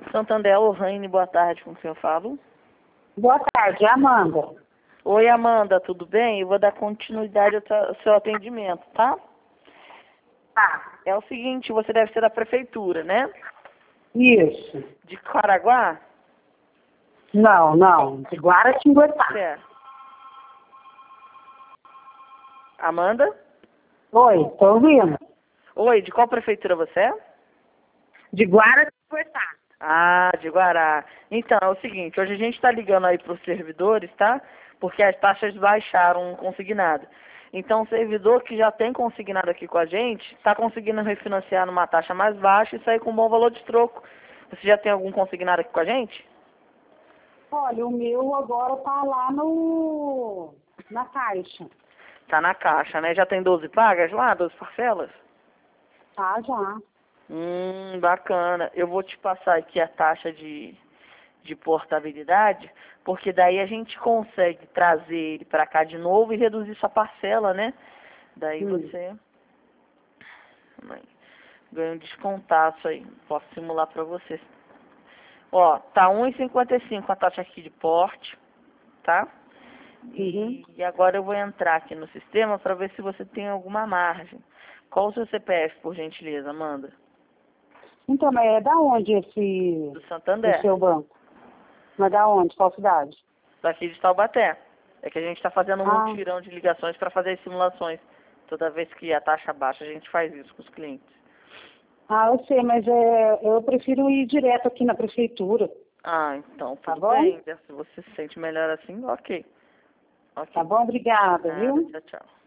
Santander, Lohane, boa tarde, com quem eu falo? Boa tarde, Amanda. Oi, Amanda, tudo bem? Eu vou dar continuidade ao seu atendimento, tá? Tá. É o seguinte, você deve ser da prefeitura, né? Isso. De Caraguá? Não, de Guaratinguetá. Certo. Amanda? Oi, tô ouvindo. Oi, de qual prefeitura você é? De Guaratinguetá. Ah, de Guará. Então, é o seguinte, hoje a gente está ligando aí para os servidores, tá? Porque as taxas baixaram consignado. Então, o servidor que já tem consignado aqui com a gente, está conseguindo refinanciar numa taxa mais baixa e sair com um bom valor de troco. Você já tem algum consignado aqui com a gente? Olha, o meu agora tá lá na caixa. Tá na caixa, né? Já tem 12 pagas lá, 12 parcelas? Tá, já. Bacana. Eu vou te passar aqui a taxa de portabilidade, porque daí a gente consegue trazer ele para cá de novo e reduzir sua parcela, né? Daí você ganha um descontaço aí. Posso simular para você. Ó, tá 1,55 a taxa aqui de porte, tá? E agora eu vou entrar aqui no sistema para ver se você tem alguma margem. Qual o seu CPF, por gentileza, Amanda? Então, mas é da onde Do o Santander, seu banco? Mas da onde? Qual cidade? daqui de Taubaté. É que a gente está fazendo um Ah, mutirão de ligações para fazer as simulações. Toda vez que a taxa baixa, a gente faz isso com os clientes. eu sei, mas eu prefiro ir direto aqui na prefeitura. Ah, então Tá tudo bom? bem. Se você se sente melhor assim, ok. Tá bom? Obrigada, Nada, viu? tchau, tchau.